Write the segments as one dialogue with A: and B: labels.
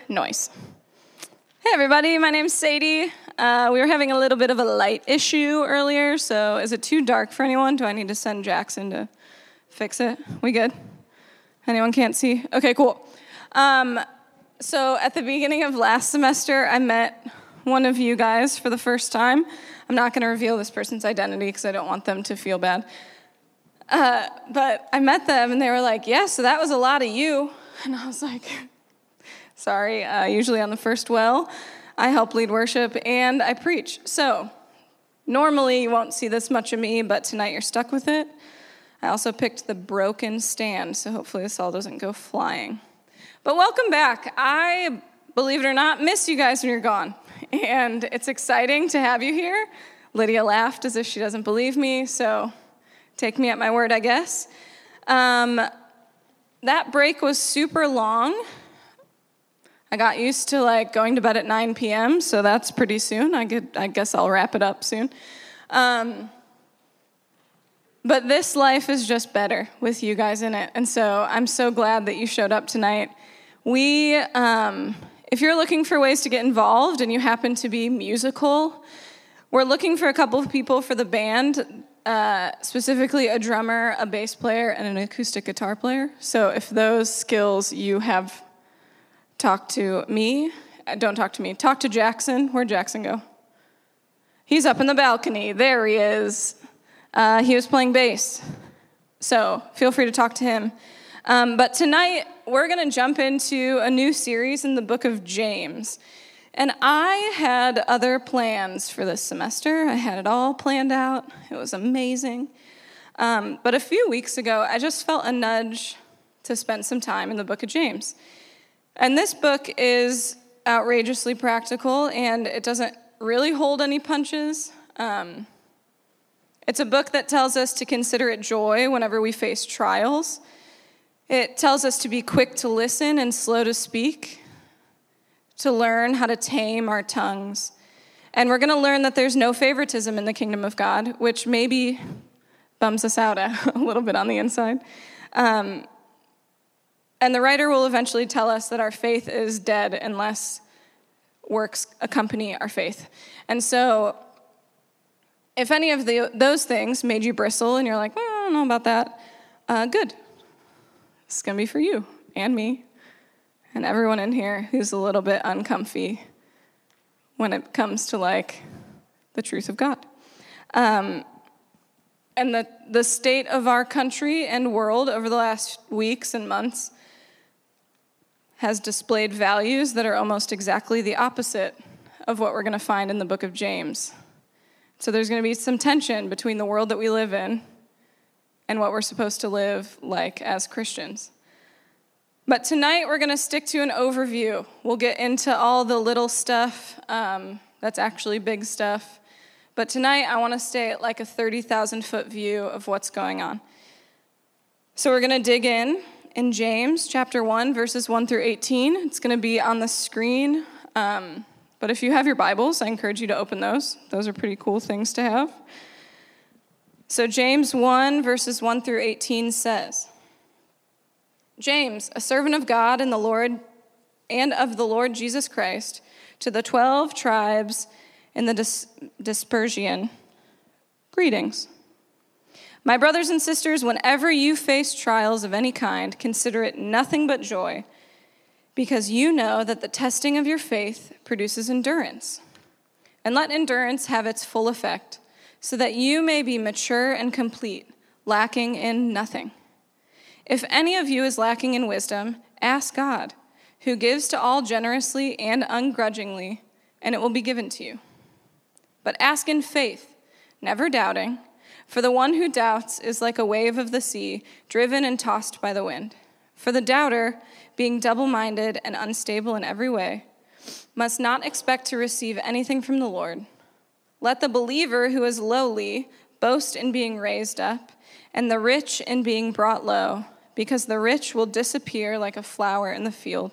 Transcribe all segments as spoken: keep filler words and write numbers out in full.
A: Noise. Hey everybody, my name's Sadie. Uh, we were having a little bit of a light issue earlier, so is it too dark for anyone? Do I need to send Jackson to fix it? We good? Anyone can't see? Okay, cool. Um, so at the beginning of last semester, I met one of you guys for the first time. I'm not going to reveal this person's identity because I don't want them to feel bad. Uh, but I met them, and they were like, yeah, so that was a lot of you. And I was like... Sorry, uh, usually on the first well, I help lead worship and I preach. So normally you won't see this much of me, but tonight you're stuck with it. I also picked the broken stand, so hopefully this all doesn't go flying. But welcome back. I, believe it or not, miss you guys when you're gone. And it's exciting to have you here. Lydia laughed as if she doesn't believe me, so take me at my word, I guess. Um, that break was super long. I got used to like going to bed at nine p.m., so that's pretty soon. I get, I guess I'll wrap it up soon. Um, but this life is just better with you guys in it, and so I'm so glad that you showed up tonight. We, um, if you're looking for ways to get involved and you happen to be musical, we're looking for a couple of people for the band, uh, specifically a drummer, a bass player, and an acoustic guitar player. So if those skills you have... Talk to me. Don't talk to me. Talk to Jackson. Where'd Jackson go? He's up in the balcony. There he is. Uh, he was playing bass. So feel free to talk to him. Um, but tonight, we're going to jump into a new series in the book of James. And I had other plans for this semester. I had it all planned out. It was amazing. Um, but a few weeks ago, I just felt a nudge to spend some time in the book of James. And this book is outrageously practical, and it doesn't really hold any punches. Um, it's a book that tells us to consider it joy whenever we face trials. It tells us to be quick to listen and slow to speak, to learn how to tame our tongues. And we're going to learn that there's no favoritism in the kingdom of God, which maybe bums us out a, a little bit on the inside. Um, And the writer will eventually tell us that our faith is dead unless works accompany our faith. And so if any of the, those things made you bristle and you're like, well, I don't know about that, uh, good. It's going to be for you and me and everyone in here who's a little bit uncomfy when it comes to, like, the truth of God. Um, and the, the state of our country and world over the last weeks and months has displayed values that are almost exactly the opposite of what we're going to find in the book of James. So there's going to be some tension between the world that we live in and what we're supposed to live like as Christians. But tonight we're going to stick to an overview. We'll get into all the little stuff um, that's actually big stuff. But tonight I want to stay at like a thirty thousand foot view of what's going on. So we're going to dig in. In James chapter one, verses one through eighteen. It's going to be on the screen. Um, but if you have your Bibles, I encourage you to open those. Those are pretty cool things to have. So James one, verses one through eighteen says, James, a servant of God and the Lord and of the Lord Jesus Christ, to the twelve tribes in the dis- dispersion, greetings. My brothers and sisters, whenever you face trials of any kind, consider it nothing but joy, because you know that the testing of your faith produces endurance. And let endurance have its full effect, so that you may be mature and complete, lacking in nothing. If any of you is lacking in wisdom, ask God, who gives to all generously and ungrudgingly, and it will be given to you. But ask in faith, never doubting. For the one who doubts is like a wave of the sea, driven and tossed by the wind. For the doubter, being double-minded and unstable in every way, must not expect to receive anything from the Lord. Let the believer who is lowly boast in being raised up, and the rich in being brought low, because the rich will disappear like a flower in the field.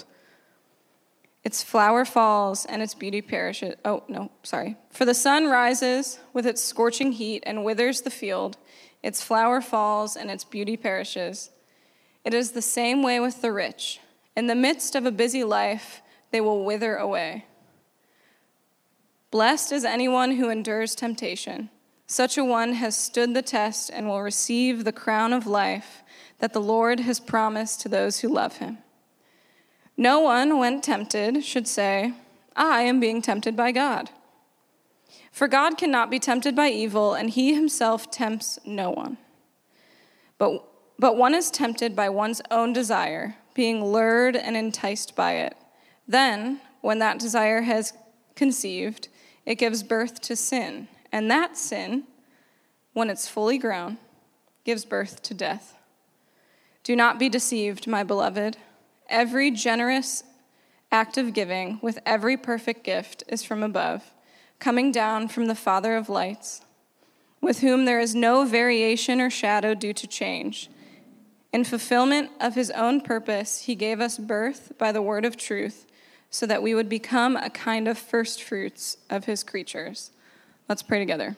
A: Its flower falls and its beauty perishes. Oh, no, sorry. For the sun rises with its scorching heat and withers the field. Its flower falls and its beauty perishes. It is the same way with the rich. In the midst of a busy life, they will wither away. Blessed is anyone who endures temptation. Such a one has stood the test and will receive the crown of life that the Lord has promised to those who love him. No one, when tempted, should say, I am being tempted by God. For God cannot be tempted by evil, and he himself tempts no one. But, but one is tempted by one's own desire, being lured and enticed by it. Then, when that desire has conceived, it gives birth to sin. And that sin, when it's fully grown, gives birth to death. Do not be deceived, my beloved. Every generous act of giving with every perfect gift is from above, coming down from the Father of lights, with whom there is no variation or shadow due to change. In fulfillment of his own purpose, he gave us birth by the word of truth, so that we would become a kind of first fruits of his creatures. Let's pray together.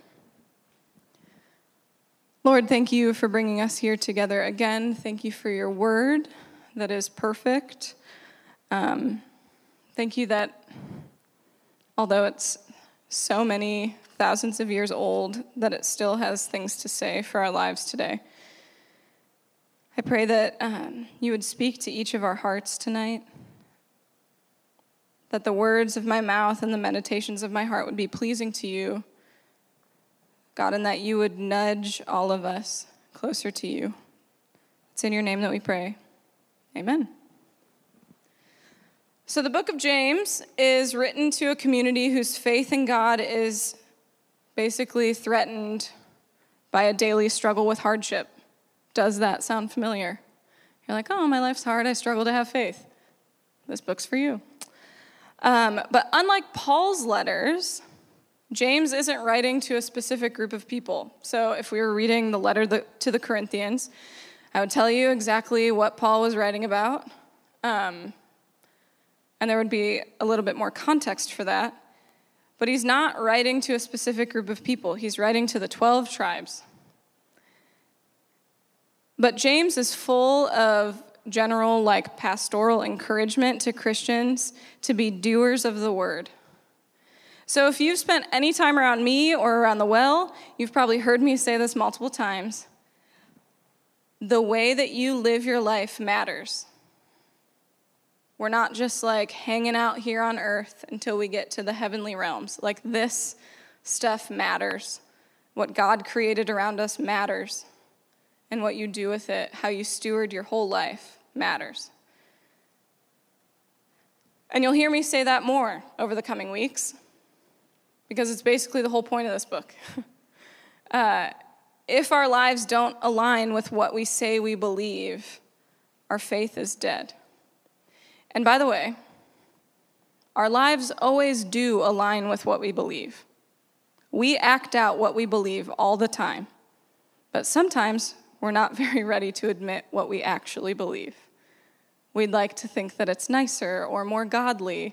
A: Lord, thank you for bringing us here together again. Thank you for your word that is perfect. Um, thank you that although it's so many thousands of years old, that it still has things to say for our lives today. I pray that um, you would speak to each of our hearts tonight, that the words of my mouth and the meditations of my heart would be pleasing to you, God, and that you would nudge all of us closer to you. It's in your name that we pray. Amen. So the book of James is written to a community whose faith in God is basically threatened by a daily struggle with hardship. Does that sound familiar? You're like, oh, my life's hard. I struggle to have faith. This book's for you. Um, but unlike Paul's letters, James isn't writing to a specific group of people. So if we were reading the letter to the Corinthians, I would tell you exactly what Paul was writing about. Um, and there would be a little bit more context for that. But he's not writing to a specific group of people. He's writing to the twelve tribes. But James is full of general, like, pastoral encouragement to Christians to be doers of the word. So if you've spent any time around me or around the well, you've probably heard me say this multiple times. The way that you live your life matters. We're not just like hanging out here on earth until we get to the heavenly realms. Like, this stuff matters. What God created around us matters. And what you do with it, how you steward your whole life, matters. And you'll hear me say that more over the coming weeks, because it's basically the whole point of this book. uh, if our lives don't align with what we say we believe, our faith is dead. And by the way, our lives always do align with what we believe. We act out what we believe all the time, but sometimes we're not very ready to admit what we actually believe. We'd like to think that it's nicer or more godly,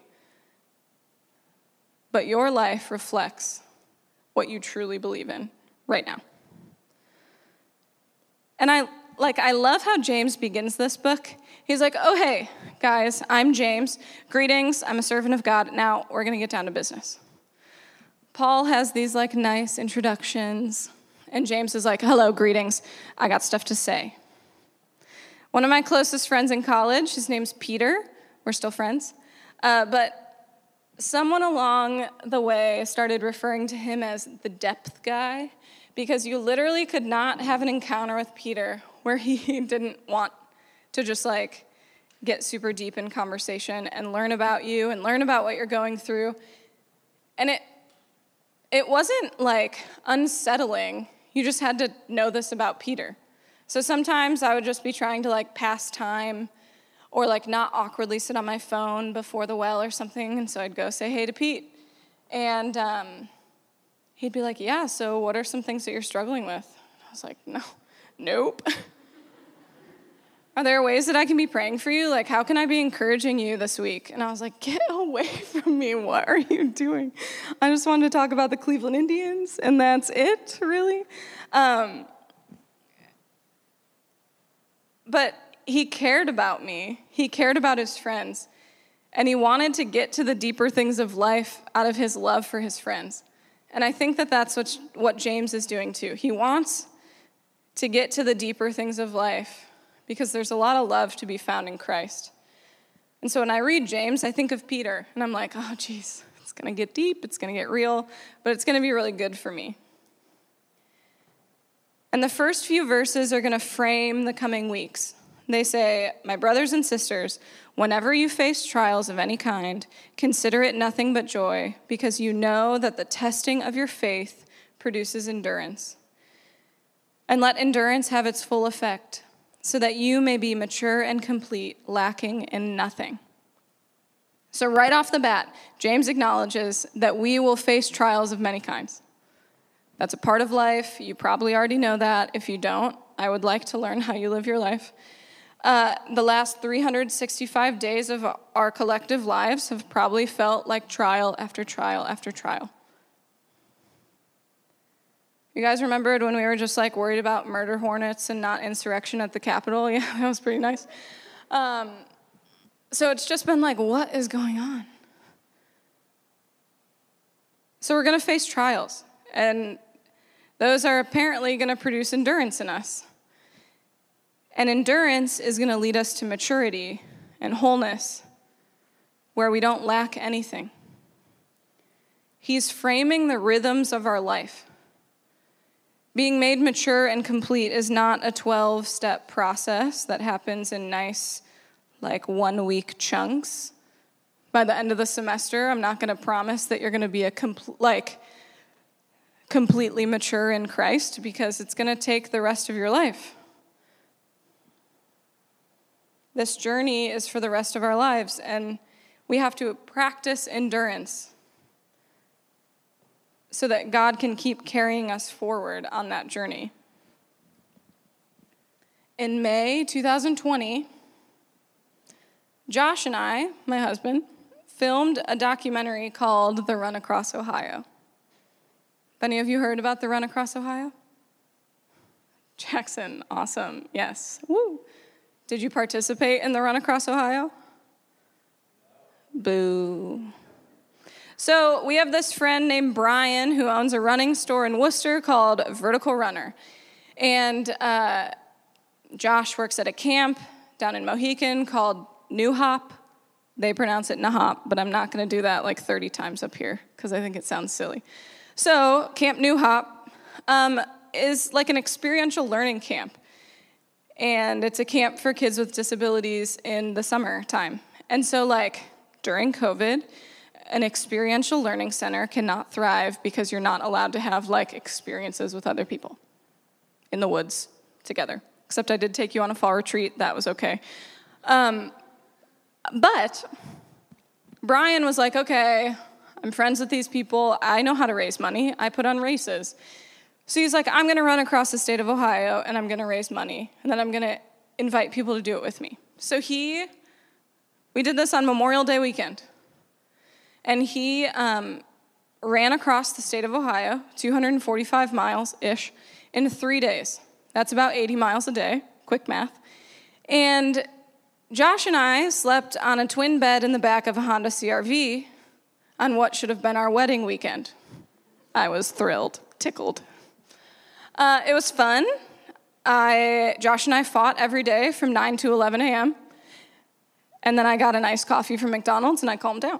A: but your life reflects what you truly believe in right now. And I like I love how James begins this book. He's like, oh, hey, guys, I'm James. Greetings, I'm a servant of God. Now we're going to get down to business. Paul has these like nice introductions, and James is like, hello, greetings. I got stuff to say. One of my closest friends in college, his name's Peter. We're still friends. Uh, but someone along the way started referring to him as the depth guy, because you literally could not have an encounter with Peter where he didn't want to just like get super deep in conversation and learn about you and learn about what you're going through. And it it wasn't like unsettling. You just had to know this about Peter. So sometimes I would just be trying to like pass time or like not awkwardly sit on my phone before the well or something. And so I'd go say hey to Pete. And um, he'd be like, yeah, so what are some things that you're struggling with? I was like, no, nope. Are there ways that I can be praying for you? Like, how can I be encouraging you this week? And I was like, get away from me. What are you doing? I just wanted to talk about the Cleveland Indians, and that's it, really. Um, but he cared about me. He cared about his friends. And he wanted to get to the deeper things of life out of his love for his friends. And I think that that's what, what James is doing too. He wants to get to the deeper things of life because there's a lot of love to be found in Christ. And so when I read James, I think of Peter, and I'm like, oh, geez, it's going to get deep, it's going to get real, but it's going to be really good for me. And the first few verses are going to frame the coming weeks. They say, my brothers and sisters, whenever you face trials of any kind, consider it nothing but joy, because you know that the testing of your faith produces endurance. And let endurance have its full effect, so that you may be mature and complete, lacking in nothing. So right off the bat, James acknowledges that we will face trials of many kinds. That's a part of life. You probably already know that. If you don't, I would like to learn how you live your life. Uh, the last three hundred sixty-five days of our collective lives have probably felt like trial after trial after trial. You guys remembered when we were just like worried about murder hornets and not insurrection at the Capitol? Yeah, that was pretty nice. Um, so it's just been like, what is going on? So we're going to face trials, and those are apparently going to produce endurance in us. And endurance is going to lead us to maturity and wholeness, where we don't lack anything. He's framing the rhythms of our life. Being made mature and complete is not a twelve-step process that happens in nice, like, one-week chunks. By the end of the semester, I'm not going to promise that you're going to be a compl- like completely mature in Christ, because it's going to take the rest of your life. This journey is for the rest of our lives, and we have to practice endurance so that God can keep carrying us forward on that journey. In May twenty twenty, Josh and I, my husband, filmed a documentary called The Run Across Ohio. Have any of you heard about The Run Across Ohio? Jackson, awesome, yes. Woo! Did you participate in the Run Across Ohio? Boo. So we have this friend named Brian who owns a running store in Worcester called Vertical Runner. And uh, Josh works at a camp down in Mohican called New Hop. They pronounce it Nahop, but I'm not going to do that like thirty times up here because I think it sounds silly. So Camp New Hop um, is like an experiential learning camp. And it's a camp for kids with disabilities in the summertime. And so, like, during COVID, an experiential learning center cannot thrive because you're not allowed to have, like, experiences with other people in the woods together. Except I did take you on a fall retreat. That was okay. Um, but Brian was like, okay, I'm friends with these people. I know how to raise money. I put on races. So he's like, I'm going to run across the state of Ohio, and I'm going to raise money, and then I'm going to invite people to do it with me. So he, we did this on Memorial Day weekend, and he um, ran across the state of Ohio, two hundred forty-five miles-ish, in three days. That's about eighty miles a day, quick math. And Josh and I slept on a twin bed in the back of a Honda C R V on what should have been our wedding weekend. I was thrilled, tickled. Uh, it was fun. I, Josh and I fought every day from nine to eleven a.m., and then I got an iced coffee from McDonald's, and I calmed down.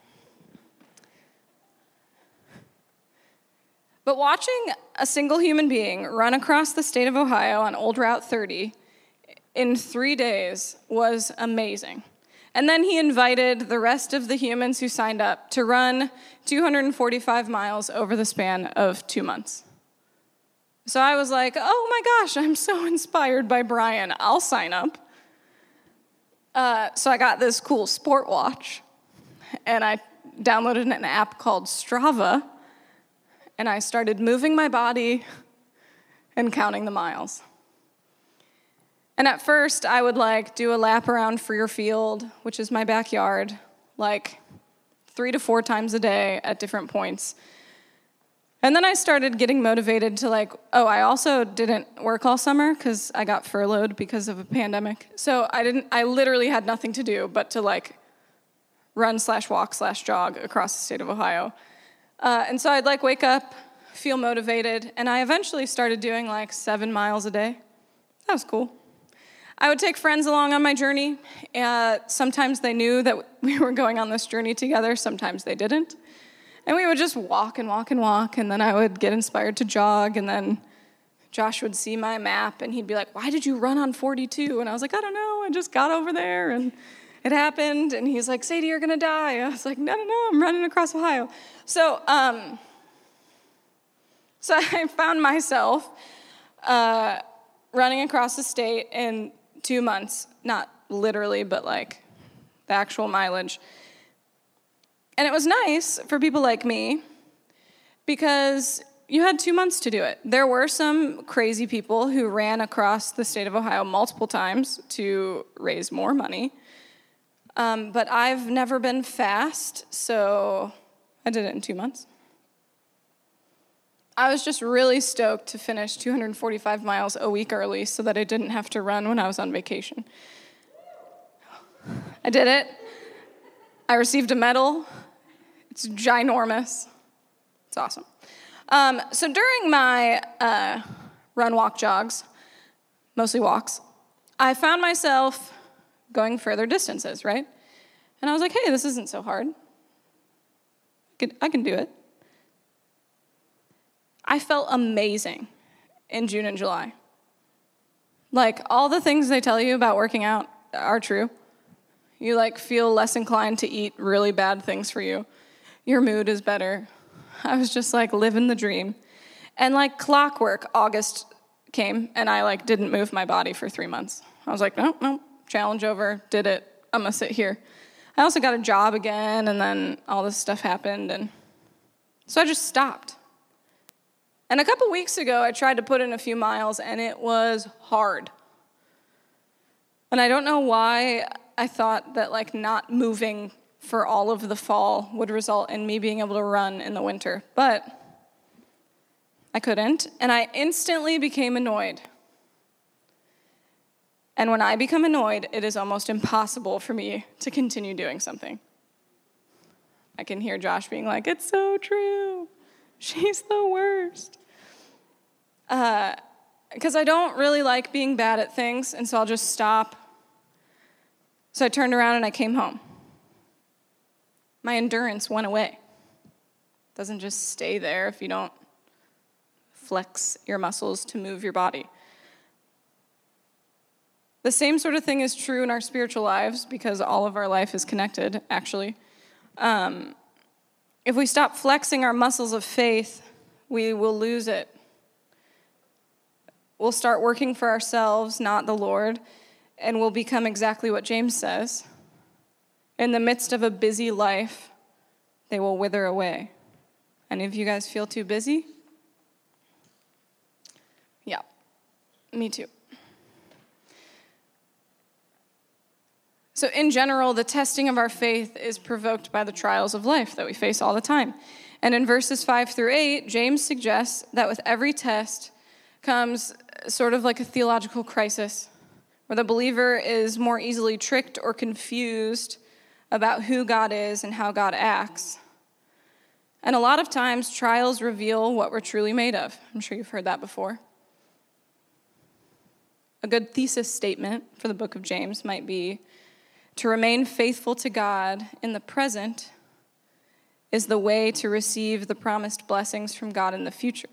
A: But watching a single human being run across the state of Ohio on Old Route thirty in three days was amazing. And then he invited the rest of the humans who signed up to run two hundred forty-five miles over the span of two months. So I was like, oh my gosh, I'm so inspired by Brian. I'll sign up. Uh, so I got this cool sport watch, and I downloaded an app called Strava, and I started moving my body and counting the miles. And at first, I would like do a lap around Freer Field, which is my backyard, like three to four times a day at different points. And then I started getting motivated to like, oh, I also didn't work all summer because I got furloughed because of a pandemic. So I didn't, I literally had nothing to do but to like run slash walk slash jog across the state of Ohio. Uh, and so I'd like wake up, feel motivated, and I eventually started doing like seven miles a day. That was cool. I would take friends along on my journey. Uh, sometimes they knew that we were going on this journey together, sometimes they didn't. And we would just walk and walk and walk, and then I would get inspired to jog, and then Josh would see my map, and he'd be like, why did you run on forty-two? And I was like, I don't know, I just got over there, and it happened. And he's like, Sadie, you're going to die. I was like, no, no, no, I'm running across Ohio. So, um, so I found myself uh, running across the state in two months, not literally, but like the actual mileage. And it was nice for people like me because you had two months to do it. There were some crazy people who ran across the state of Ohio multiple times to raise more money. Um, but I've never been fast, so I did it in two months. I was just really stoked to finish two hundred forty-five miles a week early so that I didn't have to run when I was on vacation. I did it. I received a medal. It's ginormous. It's awesome. Um, so during my uh, run, walk, jogs, mostly walks, I found myself going further distances, right? And I was like, hey, this isn't so hard. I can, I can do it. I felt amazing in June and July. Like, all the things they tell you about working out are true. You, like, feel less inclined to eat really bad things for you. Your mood is better. I was just, like, living the dream. And, like, clockwork, August came, and I, like, didn't move my body for three months. I was like, no, no, challenge over, did it. I'm going to sit here. I also got a job again, and then all this stuff happened, and so I just stopped. And a couple weeks ago, I tried to put in a few miles, and it was hard. And I don't know why I thought that, like, not moving for all of the fall would result in me being able to run in the winter, but I couldn't, and I instantly became annoyed. And when I become annoyed, it is almost impossible for me to continue doing something. I can hear Josh being like, it's so true. She's the worst. Uh, because I don't really like being bad at things, and so I'll just stop. So I turned around and I came home. My endurance went away. It doesn't just stay there if you don't flex your muscles to move your body. The same sort of thing is true in our spiritual lives because all of our life is connected, actually. Um, if we stop flexing our muscles of faith, we will lose it. We'll start working for ourselves, not the Lord, and we'll become exactly what James says. In the midst of a busy life, they will wither away. Any of you guys feel too busy? Yeah, me too. So in general, the testing of our faith is provoked by the trials of life that we face all the time. And in verses five through eight, James suggests that with every test comes sort of like a theological crisis, where the believer is more easily tricked or confused about who God is and how God acts. And a lot of times, trials reveal what we're truly made of. I'm sure you've heard that before. A good thesis statement for the book of James might be, to remain faithful to God in the present is the way to receive the promised blessings from God in the future.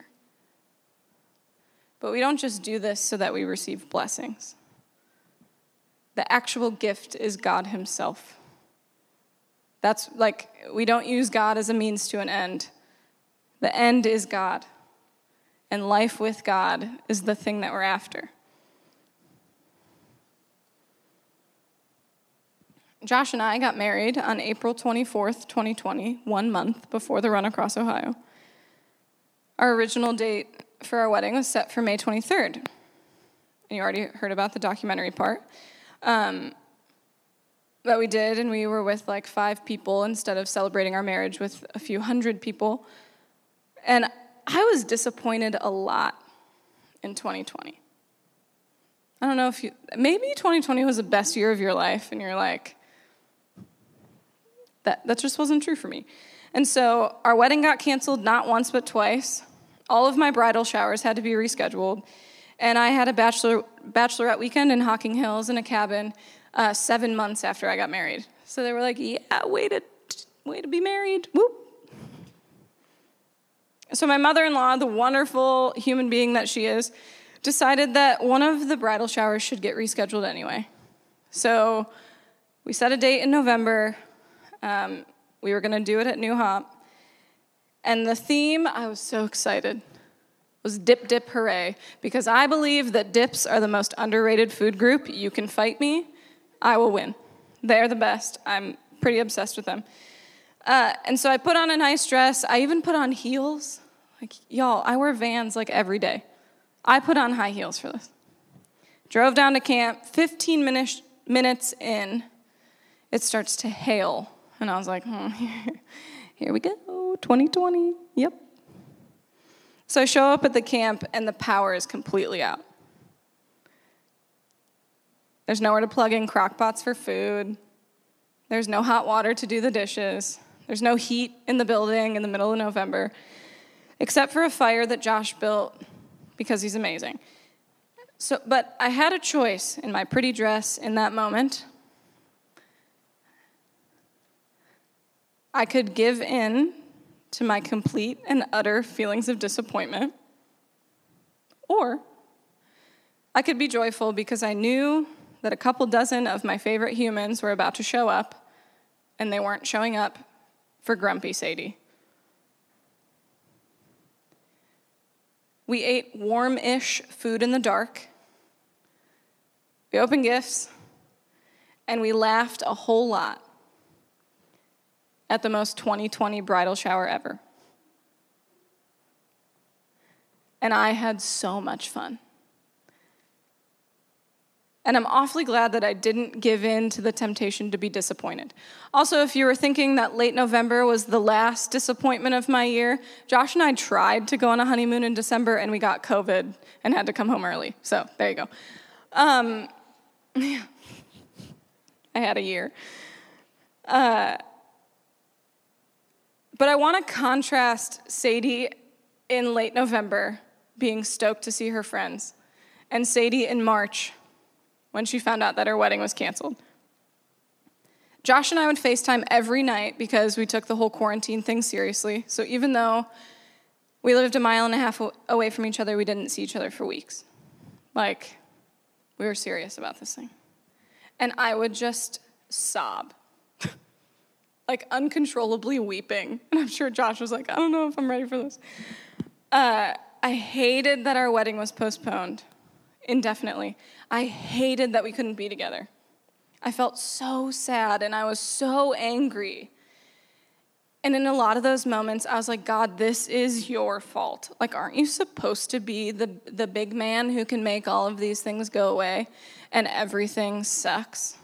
A: But we don't just do this so that we receive blessings. The actual gift is God himself. That's like, we don't use God as a means to an end. The end is God. And life with God is the thing that we're after. Josh and I got married on April twenty-fourth, twenty twenty, one month before the run across Ohio. Our original date for our wedding was set for May twenty-third. And you already heard about the documentary part. Um, that we did, and we were with like five people instead of celebrating our marriage with a few hundred people. And I was disappointed a lot in twenty twenty. I don't know if you, maybe twenty twenty was the best year of your life, and you're like, that, that just wasn't true for me. And so our wedding got canceled not once but twice. All of my bridal showers had to be rescheduled. And I had a bachelor bachelorette weekend in Hocking Hills in a cabin uh, seven months after I got married. So they were like, yeah, way to, way to be married. Whoop. So my mother-in-law, the wonderful human being that she is, decided that one of the bridal showers should get rescheduled anyway. So we set a date in November. Um, we were going to do it at New Hop. And the theme, I was so excited, was Dip Dip Hooray, because I believe that dips are the most underrated food group. You can fight me, I will win. They're the best. I'm pretty obsessed with them. Uh, and so I put on a nice dress. I even put on heels. Like, y'all, I wear Vans like every day. I put on high heels for this. Drove down to camp. fifteen minutes, minutes in, it starts to hail. And I was like, hmm, here we go, twenty twenty, yep. So I show up at the camp, and the power is completely out. There's nowhere to plug in crock pots for food. There's no hot water to do the dishes. There's no heat in the building in the middle of November, except for a fire that Josh built because he's amazing. So, but I had a choice in my pretty dress in that moment. I could give in to my complete and utter feelings of disappointment, or I could be joyful because I knew that a couple dozen of my favorite humans were about to show up, and they weren't showing up for grumpy Sadie. We ate warm-ish food in the dark. We opened gifts, and we laughed a whole lot at the most twenty twenty bridal shower ever. And I had so much fun. And I'm awfully glad that I didn't give in to the temptation to be disappointed. Also, if you were thinking that late November was the last disappointment of my year, Josh and I tried to go on a honeymoon in December, and we got COVID and had to come home early. So there you go. Um, I had a year. Uh, but I want to contrast Sadie in late November being stoked to see her friends, and Sadie in March when she found out that her wedding was canceled. Josh and I would FaceTime every night because we took the whole quarantine thing seriously. So even though we lived a mile and a half away from each other, we didn't see each other for weeks. Like, we were serious about this thing. And I would just sob, like uncontrollably weeping. And I'm sure Josh was like, I don't know if I'm ready for this. Uh, I hated that our wedding was postponed indefinitely. I hated that we couldn't be together. I felt so sad, and I was so angry. And in a lot of those moments, I was like, God, this is your fault. Like, aren't you supposed to be the, the big man who can make all of these things go away, and everything sucks?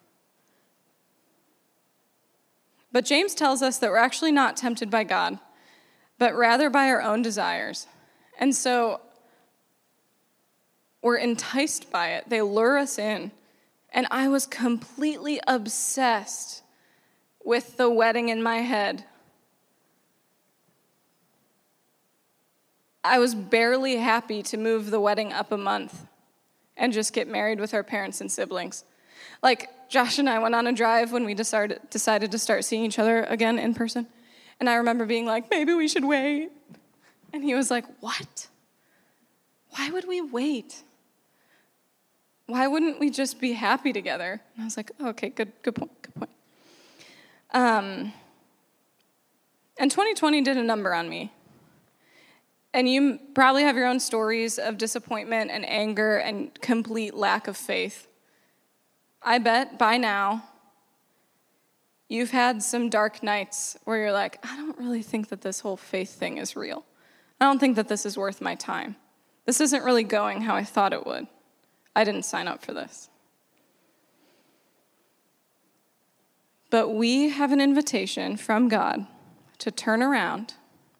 A: But James tells us that we're actually not tempted by God, but rather by our own desires. And so we're enticed by it. They lure us in. And I was completely obsessed with the wedding in my head. I was barely happy to move the wedding up a month and just get married with our parents and siblings. Like, Josh and I went on a drive when we decided, decided to start seeing each other again in person. And I remember being like, maybe we should wait. And he was like, what? Why would we wait? Why wouldn't we just be happy together? And I was like, oh, okay, good, good point, good point. Um, and twenty twenty did a number on me. And you probably have your own stories of disappointment and anger and complete lack of faith. I bet by now you've had some dark nights where you're like, I don't really think that this whole faith thing is real. I don't think that this is worth my time. This isn't really going how I thought it would. I didn't sign up for this. But we have an invitation from God to turn around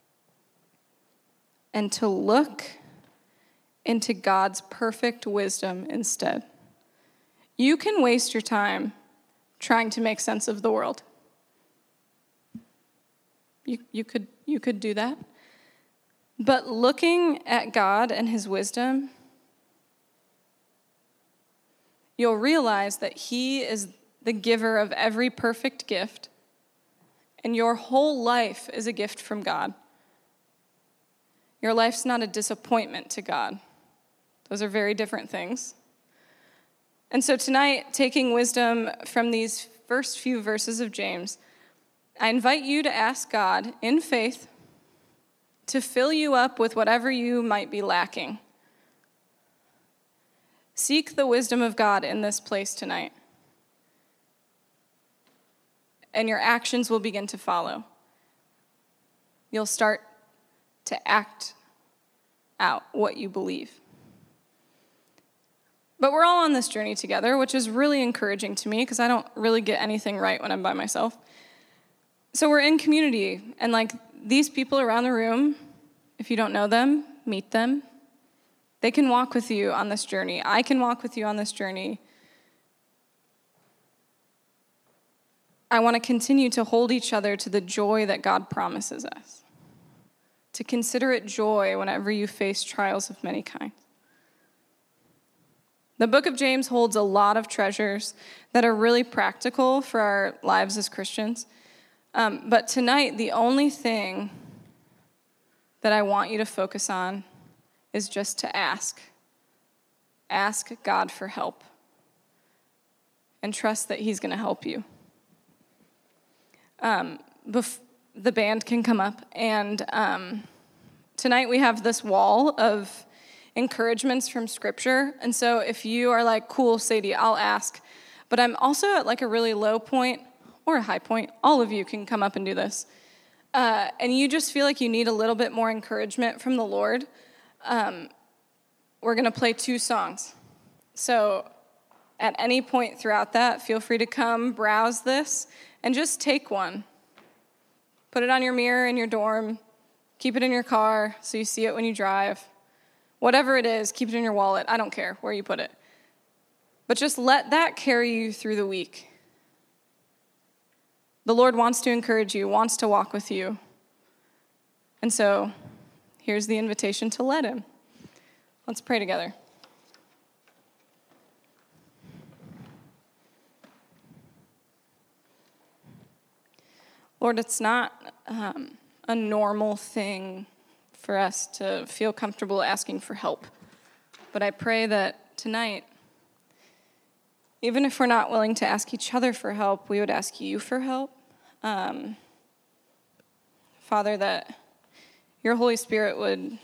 A: and to look into God's perfect wisdom instead. You can waste your time trying to make sense of the world. You, you could you could do that. But looking at God and his wisdom, you'll realize that he is the giver of every perfect gift, and your whole life is a gift from God. Your life's not a disappointment to God. Those are very different things. And so tonight, taking wisdom from these first few verses of James, I invite you to ask God in faith to fill you up with whatever you might be lacking. Seek the wisdom of God in this place tonight, and your actions will begin to follow. You'll start to act out what you believe. But we're all on this journey together, which is really encouraging to me because I don't really get anything right when I'm by myself. So we're in community, and like these people around the room, if you don't know them, meet them. They can walk with you on this journey. I can walk with you on this journey. I want to continue to hold each other to the joy that God promises us, to consider it joy whenever you face trials of many kinds. The book of James holds a lot of treasures that are really practical for our lives as Christians. Um, but tonight, the only thing that I want you to focus on is just to ask. Ask God for help. And trust that he's going to help you. Um, bef- the band can come up. And um, tonight we have this wall of encouragements from Scripture. And so if you are like, cool, Sadie, I'll ask. But I'm also at like a really low point or a high point. All of you can come up and do this. Uh, and you just feel like you need a little bit more encouragement from the Lord. Um, we're going to play two songs. So at any point throughout that, feel free to come browse this and just take one. Put it on your mirror in your dorm. Keep it in your car so you see it when you drive. Whatever it is, keep it in your wallet. I don't care where you put it. But just let that carry you through the week. The Lord wants to encourage you, wants to walk with you. And so here's the invitation to let him. Let's pray together. Lord, it's not um, a normal thing for us to feel comfortable asking for help. But I pray that tonight, even if we're not willing to ask each other for help, we would ask you for help. Um, Father, that your Holy Spirit would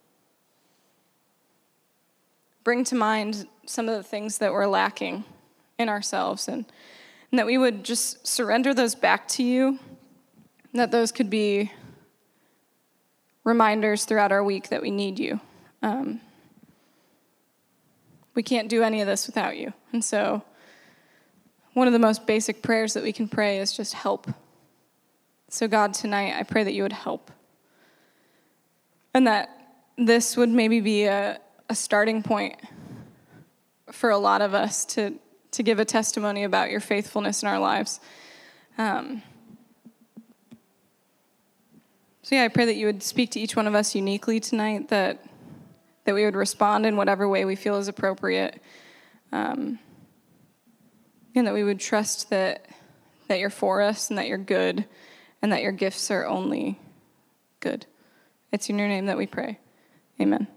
A: bring to mind some of the things that we're lacking in ourselves, and, and that we would just surrender those back to you, that those could be reminders throughout our week that we need you. Um, we can't do any of this without you. And so one of the most basic prayers that we can pray is just help. So God, tonight, I pray that you would help. And that this would maybe be a, a starting point for a lot of us to, to give a testimony about your faithfulness in our lives. Um, so yeah, I pray that you would speak to each one of us uniquely tonight, that that we would respond in whatever way we feel is appropriate. Um, and that we would trust that that you're for us and that you're good and that your gifts are only good. It's in your name that we pray. Amen.